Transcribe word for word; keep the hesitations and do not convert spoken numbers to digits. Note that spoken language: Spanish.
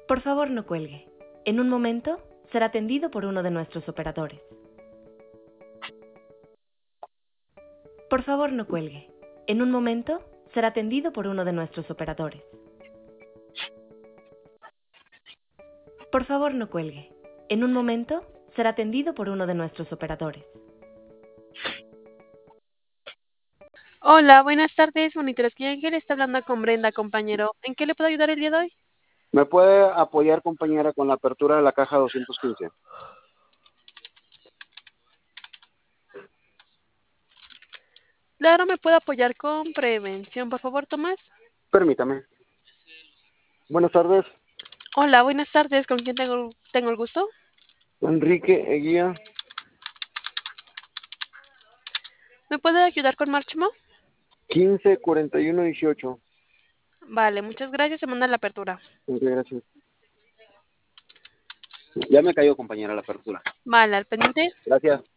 Por favor, no cuelgue. En un momento será atendido por uno de nuestros operadores. Por favor, no cuelgue. En un momento será atendido por uno de nuestros operadores. Por favor, no cuelgue. En un momento será atendido por uno de nuestros operadores. Hola, buenas tardes, Monitores que Ángel está hablando con Brenda, compañero. ¿En qué le puedo ayudar el día de hoy? ¿Me puede apoyar, compañera, con la apertura de la caja doscientos quince? Claro, me puede apoyar con prevención, por favor, Tomás. Permítame. Buenas tardes. Hola, buenas tardes, ¿con quién tengo, tengo el gusto? Enrique Eguía. ¿Me puede ayudar con Marchmo? quince cuarenta y uno dieciocho. Vale, muchas gracias, se manda la apertura. Muchas gracias. Ya me cayó, compañera, la apertura. Vale, al pendiente. Gracias.